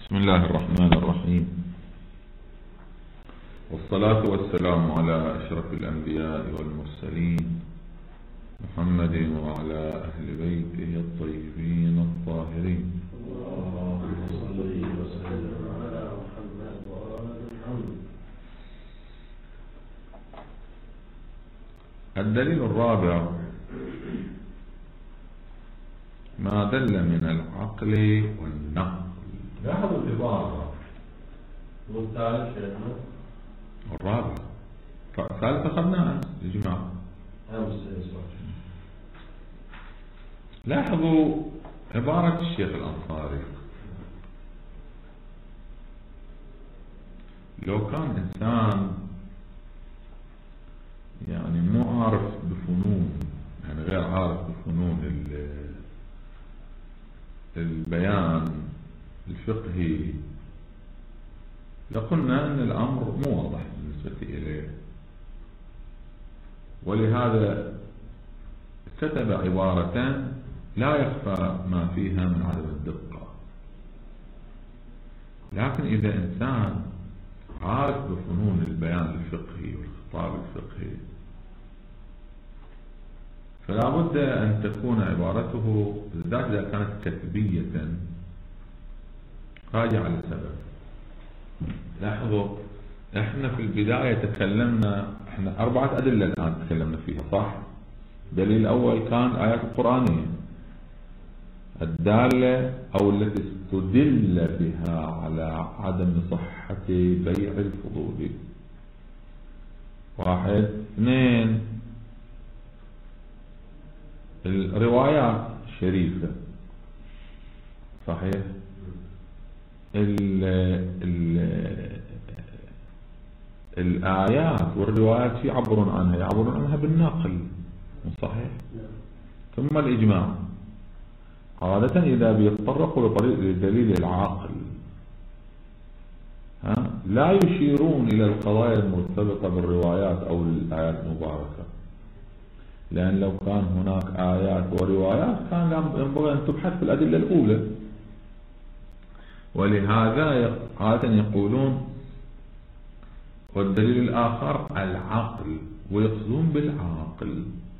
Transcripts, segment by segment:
بسم الله الرحمن الرحيم، والصلاة والسلام على أشرف الأنبياء والمرسلين محمد وعلى أهل بيته الطيبين الطاهرين. اللهم صل وسلم على محمد وآل محمد. الدليل الرابع: ما دل من العقل والنقل. لاحظوا العبارة والثالث شيخنا الرابع ثالث أخذناه يا جماعة. لاحظوا عبارة الشيخ الأنصاري: لو كان إنسان يعني مو عارف بفنون، يعني غير عارف بفنون البيان الفقهي، لقلنا أن الأمر مو واضح بالنسبة إليه، ولهذا كتب عبارة لا يخفى ما فيها من عدم الدقة. لكن إذا إنسان عارف بفنون البيان الفقهي والخطاب الفقهي، فلا بد أن تكون عبارته بالذات إذا كانت كتبية راجعة للسبب. لاحظوا احنا في البداية تكلمنا، احنا 4 أدلة الآن تكلمنا فيها، صح؟ الدليل الأول كان الآيات القرآنية الدالة أو التي استدل بها على عدم صحة بيع الفضول. 1. 2 الروايات الشريفة، صحيح؟ الآيات والروايات يعبرون عنها بالنقل، صحيح؟ ثم الإجماع. عادة إذا بيتطرقوا لدليل العقل لا يشيرون إلى القضايا المرتبطة بالروايات أو الآيات المباركة، لأن لو كان هناك آيات وروايات كان ينبغي أن تبحث في الأدلة الأولى. ولهذا عادة يقولون والدليل الآخر العقل، ويقصدون بالعقل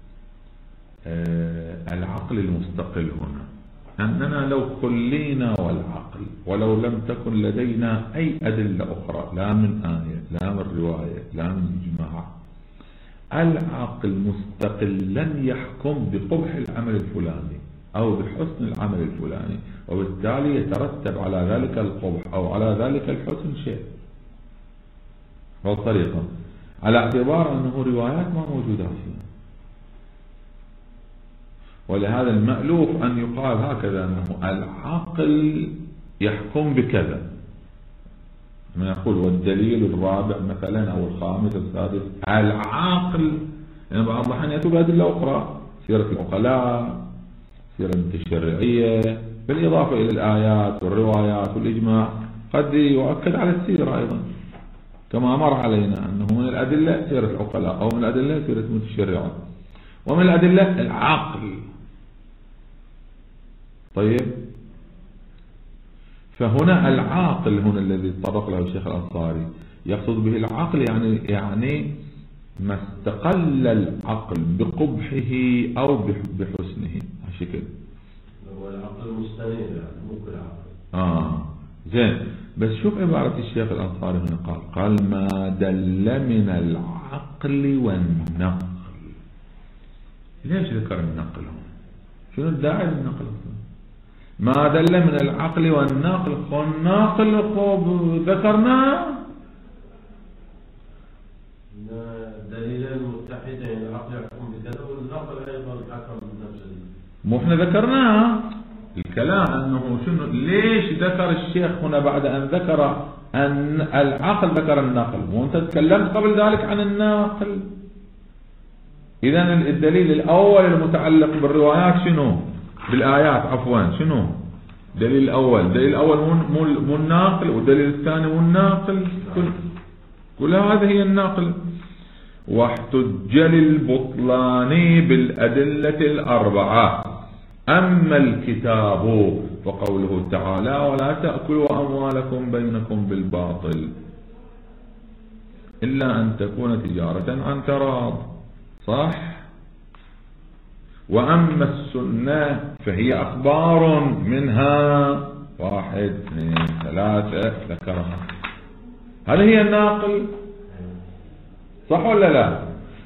العقل المستقل هنا، أننا لو خلينا والعقل ولو لم تكن لدينا أي أدلة أخرى، لا من آية لا من رواية لا من إجماع، العقل مستقلا يحكم بقبح العمل الفلاني أو بحسن العمل الفلاني، وبالتالي يترتب على ذلك القبح أو على ذلك الحسن شيء. والطريقة على اعتبار أنه روايات ما موجودة فيها، ولهذا المألوف أن يقال هكذا أنه العقل يحكم بكذا، ما يقول والدليل الرابع مثلا أو الخامس السادس العقل، يعني بعض الأحيان يأتوا بأدلة أخرى، سيرة العقلاء، سيرة المتشرعية، بالإضافة إلى الآيات والروايات والإجماع، قد يؤكد على السيرة أيضا، كما مر علينا أنه من الأدلة سيرة العقلاء أو من الأدلة سيرة المتشرعة، ومن الأدلة العقل. طيب، فهنا العاقل هنا الذي تطرق له الشيخ الأنصاري يقصد به العقل يعني ما استقل العقل بقبحه أو بحسنه، هالشكل هو العقل المستند، يعني مو بالعقل. زين، بس شوف عبارة الشيخ الأنصاري هنا، قال ما دل من العقل والنقل. ليش ذكر النقل هنا؟ شنو الداعي للنقل؟ ما دل من العقل والنقل، والنقل ذكرناه دليلين متحدين، العقل يحكم بكذا والنقل أيضا حكم بنفس. مو احنا ذكرناه الكلام انه شنو، ليش ذكر الشيخ هنا بعد ان ذكر ان العقل ذكر النقل، وانت تكلمت قبل ذلك عن النقل. اذا الدليل الاول المتعلق بالروايات شنو؟ بالآيات عفوا، شنو؟ الدليل الأول مو الناقل، والدليل الثاني مو الناقل، كل هذه هي الناقل. واحتج للبطلان بالأدلة 4، أما الكتاب وقوله تعالى ولا تأكلوا أموالكم بينكم بالباطل إلا أن تكون تجارة عن تراض، صح؟ وأما السنة فهي أخبار منها 1 2 3 ذكرها. هل هي الناقل؟ صح ولا لا؟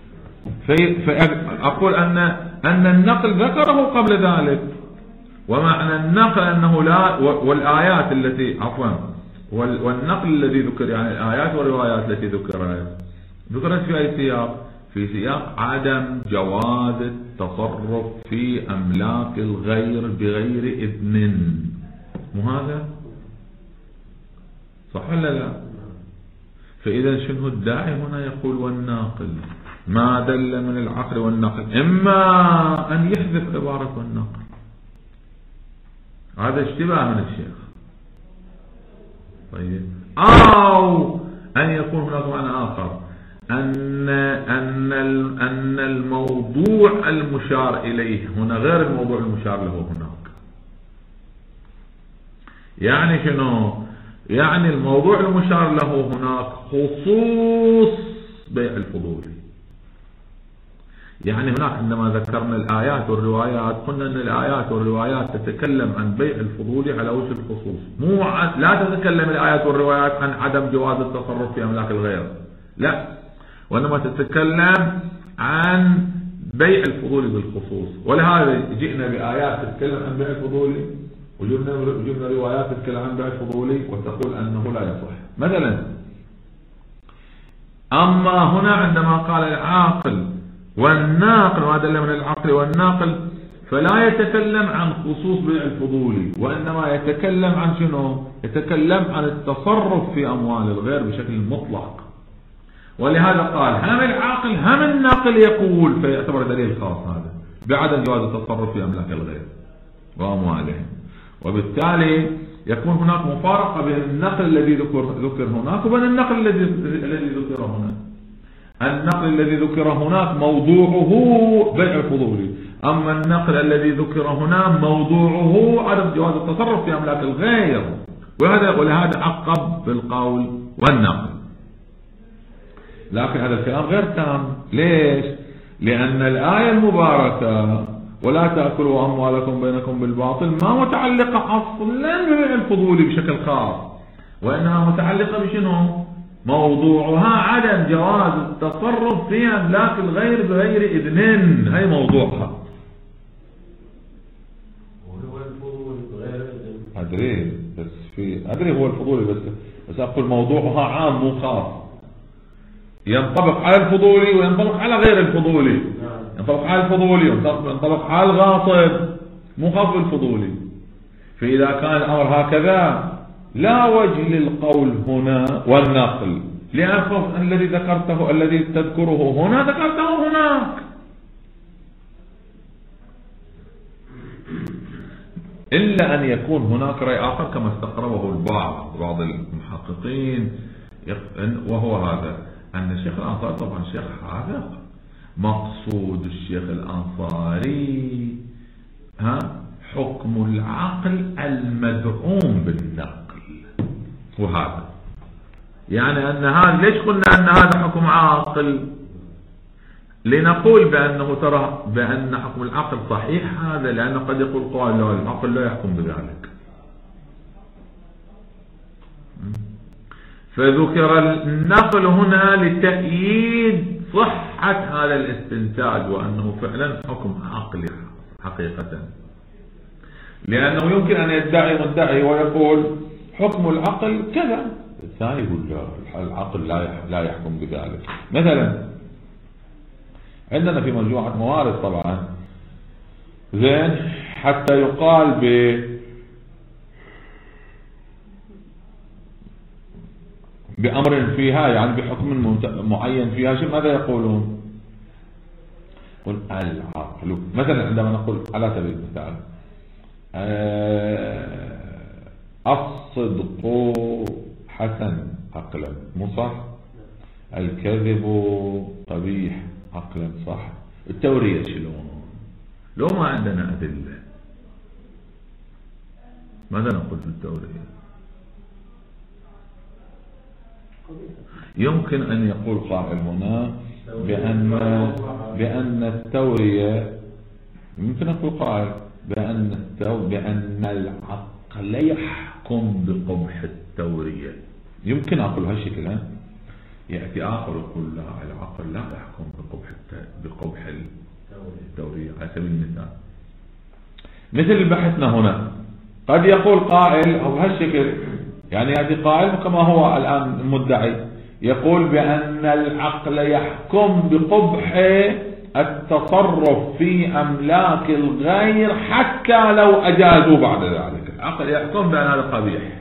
فأقول أن النقل ذكره قبل ذلك، ومعنى النقل أنه لا، والآيات التي والنقل الذي ذكر يعني الآيات والروايات التي ذكرت في أي سياق؟ في سياق عدم جواز التصرف في أملاك الغير بغير إذن، مو هذا؟ صح ولا لا؟ فإذا شنو الداعي هنا يقول والناقل؟ ما دل من العقل والنقل، إما أن يحذف عبارة والنقل، هذا اشتباه من الشيخ، طيب، أو أن يكون هناك معنى آخر، أن الموضوع المشار إليه هنا غير الموضوع المشار له هناك. يعني شنو؟ يعني الموضوع المشار له هناك خصوص بيع الفضولي. يعني هناك عندما ذكرنا الآيات والروايات قلنا أن الآيات والروايات تتكلم عن بيع الفضولي على وجه الخصوص، لا تتكلم الآيات والروايات عن عدم جواز التصرف في أملاك الغير، لا، وإنما تتكلم عن بيع الفضولي بالخصوص. ولهذا جئنا بآيات تتكلم عن بيع الفضولي، وجبنا روايات تتكلم عن بيع الفضولي وتقول أنه لا يصح. مثلا أما هنا عندما قال العاقل والناقل، ما دل من العقل والناقل، فلا يتكلم عن خصوص بيع الفضولي، وإنما يتكلم عن شنو؟ يتكلم عن التصرف في أموال الغير بشكل مطلق. ولهذا قال هم العاقل هم الناقل يقول، فيعتبر دليل خاص هذا بعدم جواز التصرف في أملاك الغير وأموالهم. وبالتالي يكون هناك مفارقة بين النقل الذي ذكر هناك وبين النقل الذي ذكر هنا. النقل الذي ذكر هناك موضوعه بيع الفضولي، أما النقل الذي ذكر هنا موضوعه عدم جواز التصرف في أملاك الغير. ولهذا عقب بالقول والنقل. لكن هذا الكلام غير تام. ليش؟ لأن الآية المباركة ولا تأكلوا أموالكم بينكم بالباطل ما متعلقة أصلا ببيع الفضولي بشكل خاص، وإنها متعلقة بشنو؟ موضوعها عدم جواز التصرف في أملاك الغير بغير إذن، هي موضوعها. أدري هو الفضولي، بس أقول موضوعها عام مو خاص، ينطبق على الفضولي وينطبق على غير الفضولي، ينطبق على الفضولي وينطبق على الغاصب، مو خاص بالفضولي. فإذا كان الأمر هكذا لا وجه للقول هنا والنقل، لأن الذي ذكرته الذي تذكره هنا ذكرته هناك. إلا أن يكون هناك رأي آخر كما استقربه بعض المحققين، وهو هذا أن الشيخ الأنصاري طبعا شيخ حاذق، مقصود الشيخ الأنصاري حكم العقل المدعوم بالنقل، وهذا يعني أن هذا، ليش قلنا أن هذا حكم عاقل؟ لنقول بأنه ترى بأن حكم العقل صحيح هذا، لأنه قد يقول قائل لا، العقل لا يحكم بذلك. فذكر النقل هنا لتأييد صحة هذا الاستنتاج، وأنه فعلا حكم عقلي حقيقة. لأنه يمكن أن يدعي مدعي ويقول حكم العقل كذا، الثاني يقول العقل لا يحكم بذلك. مثلا عندنا في مجموعة موارد طبعا زين حتى يقال بأمر فيها، يعني بحكم معين فيها، ماذا يقولون؟ قل العقل. مثلا عندما نقول على سبيل المثال الصدق حسن عقلا، مو صح؟ الكذب قبيح عقلا، صح؟ التورية شلون؟ لو ما عندنا أدلة ماذا نقول في التورية؟ يمكن أن يقول قائل هنا بأن التورية، يمكن أقول قائل بأن العقل يحكم بقبح التورية. يمكن أقول هالشكل. يأتي آخر يقول لا، العقل لا يحكم بقبح التورية على سبيل المثال. مثل بحثنا هنا قد يقول قائل أو هالشكل، يعني يأتي قائل كما هو الآن المدعي يقول بأن العقل يحكم بقبح التصرف في أملاك الغير حتى لو أجازوا بعد ذلك. العقل يحكم بأن هذا قبيح.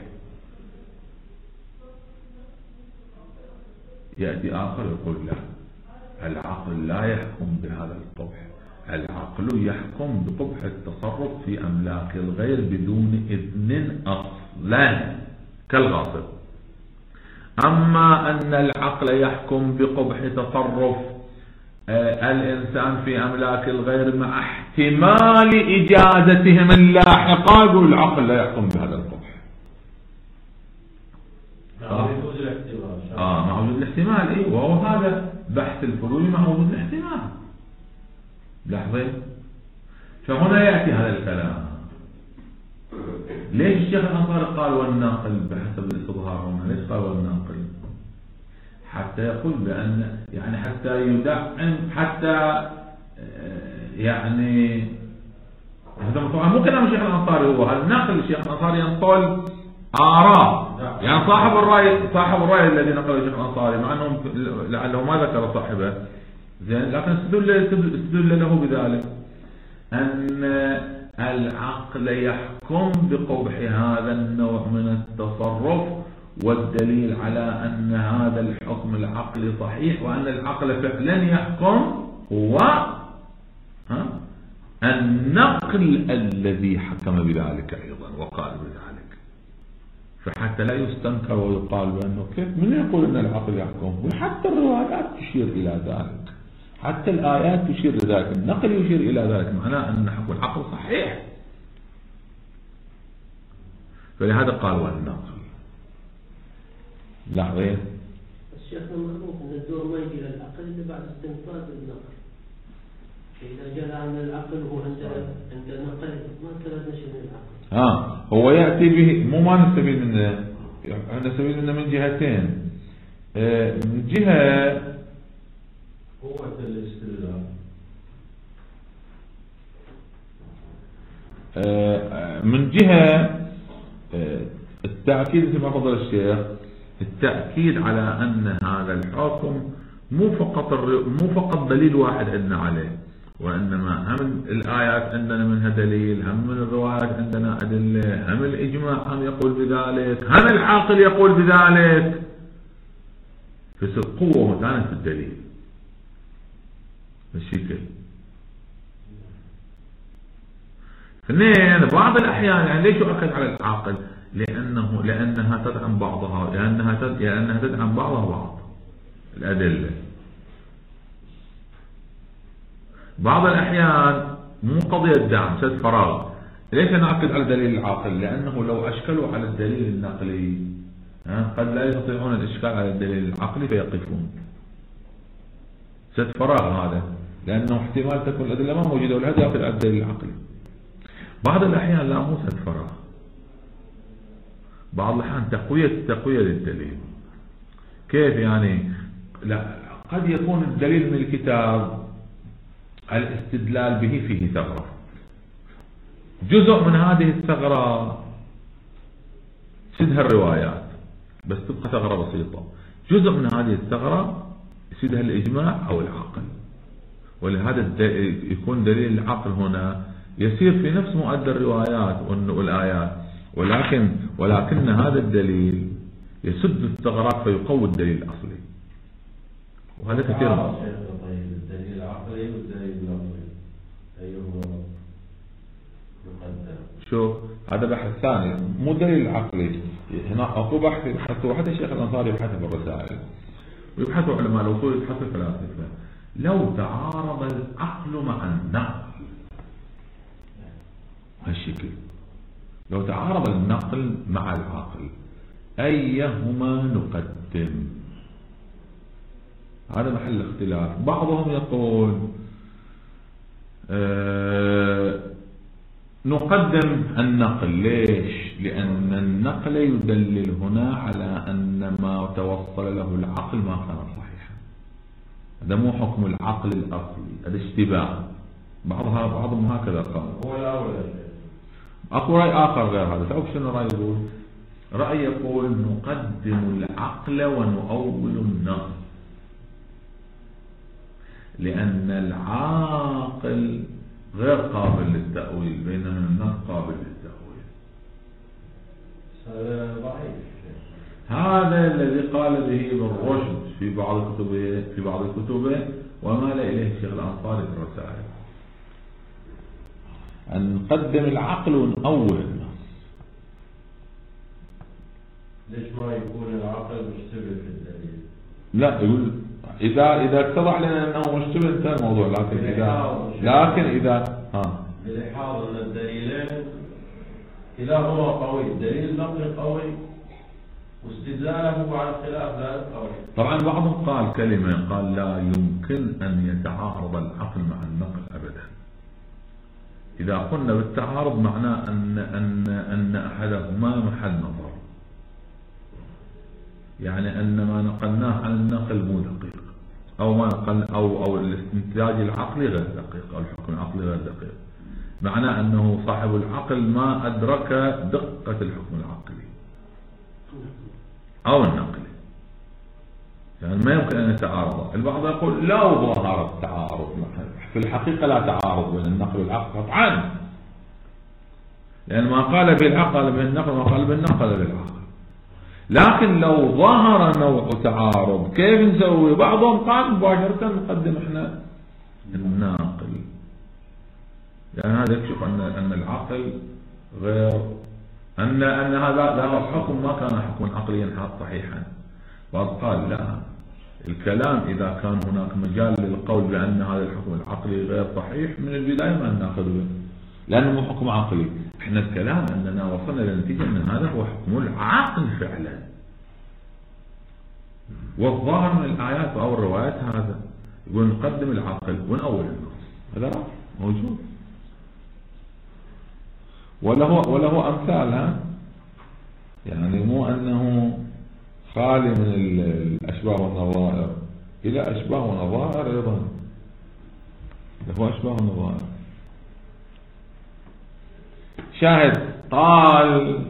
يأتي آخر يقول لا، العقل لا يحكم بهذا القبح، العقل يحكم بقبح التصرف في أملاك الغير بدون إذن أصلا كالغاصب. أما أن العقل يحكم بقبح تصرف الإنسان في أملاك الغير مع احتمال إجازتهم اللاحقة، يقول العقل لا يحكم بهذا القبح. مع وجود الاحتمال. إيه، وهو هذا بحث الفروع مع وجود الاحتمال. لاحظين؟ فهنا يأتي هذا الكلام. ليش الشيخ الأنصاري قال والناقل بحسب الاستظهار هنا؟ ليش قال والناقل؟ حتى يقول بأن يعني حتى يدعم، حتى يعني هذا طبعا مو كلام الشيخ الأنصاري، هو الناقل الشيخ الأنصاري ينقل آراء، يعني صاحب الرأي الذي نقله الشيخ الأنصاري، مع أنه لعله ما ذكر صاحبه زين، لكن استدل له بذلك أن العقل يحكم بقبح هذا النوع من التصرف، والدليل على أن هذا الحكم العقلي صحيح وأن العقل فعلا يحكم هو النقل الذي حكم بذلك أيضا وقال بذلك. فحتى لا يستنكر ويقال بأنه كيف من يقول أن العقل يحكم، وحتى الروايات تشير إلى ذلك، حتى الآيات تشير لذلك، النقل يشير إلى ذلك، معناه أن حكم العقل صحيح. فلهذا قال والنقل. لاحظين؟ الشيخ المعروف أن الدور ما يجي للعقل إلا بعد استنفاذ النقل. إذا جاء عن العقل هو عند نقل ما تردنا شيء من العقل. هو يأتي به، مو ما نستفيد منه، احنا نستفيد منه من جهتين. من جهة قوة الاستدلال، من جهة التأكيد كما فضل الشيخ، التأكيد على أن هذا الحكم مو فقط دليل واحد عندنا عليه، وإنما هم الآيات عندنا منها دليل، هم من الروايات عندنا أدلة، هم الإجماع هم يقول بذلك، هم العاقل يقول بذلك. فصار قوة مكانت في الدليل بالشكل. اثنين، بعض الأحيان يعني ليش يؤكد على العاقل؟ لأنها تدعم بعضها، لأنها تدعم بعضها بعض الأدلة. بعض الأحيان مو قضية دعم، سد فراغ. ليش نأكد على دليل العاقل؟ لأنه لو أشكلوا على الدليل النقلي قد لا يستطيعون الإشكال على الدليل العقلي فيقفون. سد فراغ هذا، لأنه احتمال تكون الأدلة ما موجودة ولهذا يأخذ على الدليل العقلي. بعض الأحيان لا، مو سد فراغ، بعض الأحيان تقوية للدليل. كيف يعني؟ لا، قد يكون الدليل من الكتاب الاستدلال به فيه ثغرة، جزء من هذه الثغرة سدها الروايات بس تبقى ثغرة بسيطة، جزء من هذه الثغرة يسدها الإجماع أو العقل، ولهذا يكون دليل العقل هنا يسير في نفس مؤدى الروايات والآيات، ولكن هذا الدليل يسد الثغرات فيقوي الدليل الأصلي. وهذا كثير. الدليل العقلي والدليل النقلي أيهما يقدم؟ شوف، هذا بحث ثاني، مو دليل عقلي. هنا اكو بحث يبحثوا، حتى الشيخ الأنصاري يبحث في الرسائل، ويبحثوا علماء الأصول، يبحثوا الفلاسفة. لو تعارض العقل مع النقل هالشكل، لو تعارض النقل مع العقل أيهما نقدم؟ هذا محل اختلاف. بعضهم يقول نقدم النقل. ليش؟ لأن النقل يدلل هنا على أن ما توصل له العقل ما كان صحيحا. هذا مو حكم العقل الأصلي، هذا اشتباه. بعضهم هكذا قال. هو الأول. أكو رأي آخر غير هذا. تعرف شنو رأي يقول؟ رأي يقول نقدم العقل ونؤول النص، لأن العاقل غير قابل للتأويل بينما النص قابل للتأويل. هذا ضعيف. هذا الذي قال به ابن رشد في بعض كتبه ومال إليه الشيخ الأنصاري في الرسائل، أن نقدم العقل ونؤول النص. ليش ما يكون العقل مشتبه في الدليل؟ لا، يقول إذا اتضح لنا أنه مشتبه انتهى الموضوع، لكن إذا بلحاظ أن الدليلين كلاهما قوي، الدليل النقلي قوي واستدلاله على الخلاف لا قوي. طبعا بعضهم قال كلمة، قال لا يمكن أن يتعارض العقل مع النقل أبدا. إذا قلنا بالتعارض معناه أن أحدهما محل نظر، يعني أن ما نقلناه عن النقل مو دقيق، أو ما نقل أو الاستنتاج العقلي غير دقيق، أو الحكم العقلي غير دقيق. معناه أنه صاحب العقل ما أدرك دقة الحكم العقلي أو النقلي، يعني ما يمكن أن يتعارض. البعض يقول لو ظهر التعارض، في الحقيقة لا تعارض بين النقل والعقل قطعا، لأن ما قال بالعقل قال بالنقل، ما قال بالنقل بالعقل. لكن لو ظهر نوع تعارض كيف نسوي؟ بعضهم قال مباشرة نقدم احنا الناقل، لأن هذا يكشف أن العقل غير، أن هذا الحكم ما كان حكما عقليا صحيحا. بعض قال لا، الكلام إذا كان هناك مجال للقول بأن هذا الحكم العقلي غير صحيح من البداية ما ناخذه، لأنه مو حكم عقلي. احنا الكلام أننا وصلنا لنتيجة أن هذا هو حكم العقل فعلا، والظاهر من الآيات أو الروايات هذا يقول نقدم العقل ونؤول النص. هذا موجود وله أمثال، يعني مو أنه خالي من الأشباه والنظائر، إلى أشباه ونظائر أيضا، له أشباه ونظائر. شاهد قال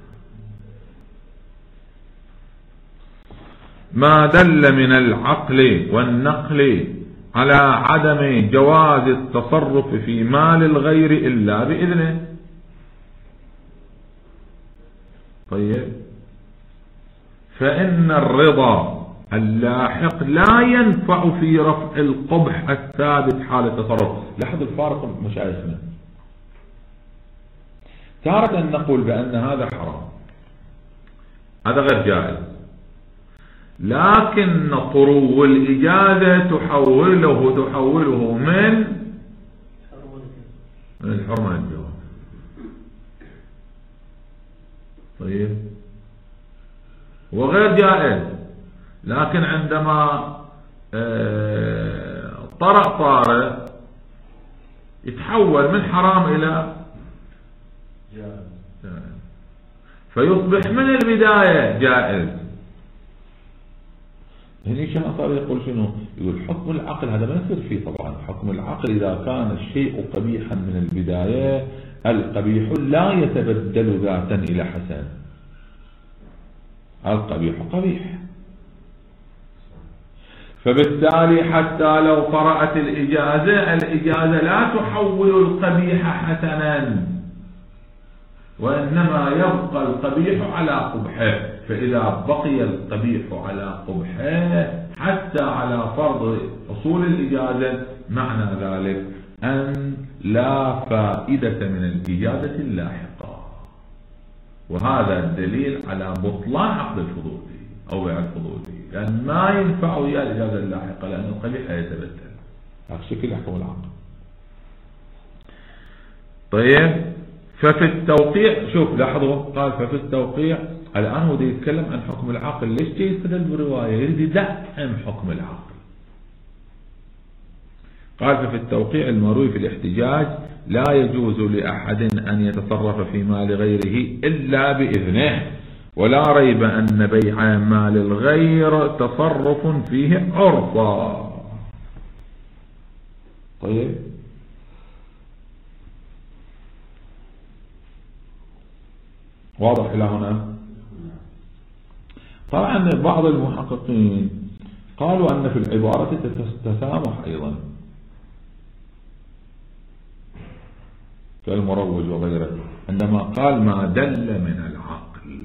ما دل من العقل والنقل على عدم جواز التصرف في مال الغير إلا بإذنه. طيب، فإن الرضا اللاحق لا ينفع في رفع القبح الثابت حال التصرف. لاحظ الفارق مشايخنا، تارة نقول بأن هذا حرام، هذا غير جائز، لكن طرو الإجازة تحوله من الحرمة للجواز. طيب، وغير جائز، لكن عندما طارئ يتحول من حرام إلى جائز، فيصبح من البداية جائز. هني شنو صار يقول شنو؟ يقول حكم العقل هذا ما يصير فيه. طبعا حكم العقل إذا كان الشيء قبيحا من البداية، القبيح لا يتبدل ذاتا إلى حسن، القبيح قبيح. فبالتالي حتى لو طرأت الإجازة لا تحول القبيح حسنا، وإنما يبقى القبيح على قبحه. فإذا بقي القبيح على قبحه حتى على فرض حصول الإجازة، معنى ذلك أن لا فائدة من الإجازة اللاحقة. وهذا الدليل على بطلان عقد الفضولي أو بيع الفضولي، لأن ما ينفع ويا الإجازة اللاحقة، لأن القبيح يتبدل. هذا شكل يحكم العقل. طيب، ففي التوقيع شوف لاحظوا قال ففي التوقيع. الآن هو يتكلم عن حكم العقل. ليش جاي يستدل برواية؟ يريد يدعم حكم العقل. قال ففي التوقيع المروي في الاحتجاج لا يجوز لأحد أن يتصرف في مال غيره إلا بإذنه، ولا ريب أن بيع مال الغير تصرف فيه عرفا. طيب واضح إلى هنا؟ طبعا بعض المحققين قالوا أن في العبارة تسامح أيضا كالمروج وغيره، عندما قال ما دل من العقل.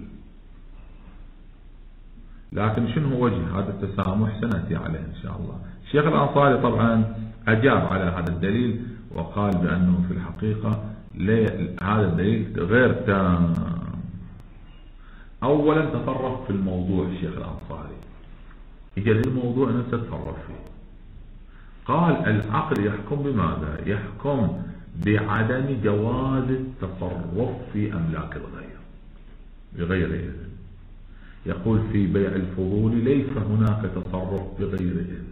لكن شنو هو وجه هذا التسامح سنأتي عليه إن شاء الله. الشيخ الأنصاري طبعا أجاب على هذا الدليل وقال بأنه في الحقيقة هذا الدليل غير تام. أولا تصرف في الموضوع. الشيخ الأنصاري يجي للموضوع أن تتصرف فيه. قال العقل يحكم بماذا؟ يحكم بعدم جواز التصرف في أملاك الغير بغير إذن. يقول في بيع الفضول ليس هناك تصرف بغير إذن،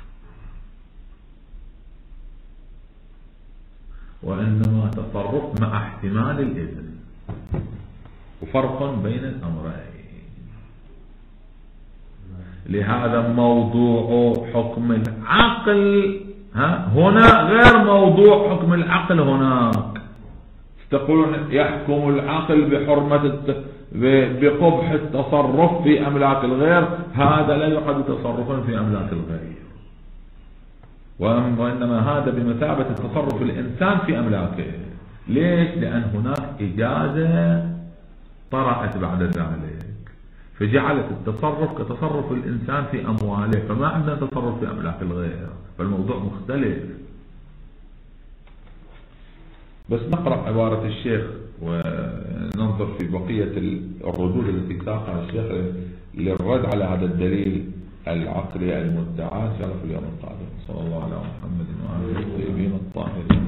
وإنما تصرف مع احتمال الإذن، وفرق بين الأمرين. لهذا موضوع حكم العقل هنا غير موضوع حكم العقل هناك. تقولون يحكم العقل بقبح التصرف في أملاك الغير، هذا لا يعد تصرفا في أملاك الغير، وإنما هذا بمثابة التصرف الإنسان في أملاكه. ليش؟ لأن هناك إجازة طرأت بعد ذلك فجعلت التصرف كتصرف الإنسان في أمواله، فما عندنا تصرف في أملاك الغير، فالموضوع مختلف. بس نقرأ عبارة الشيخ وننظر في بقية الردود التي ساقها الشيخ للرد على هذا الدليل العقلي المدعى إن شاء الله في اليوم القادم. صلى الله على محمد وآله الطيبين الطاهرين.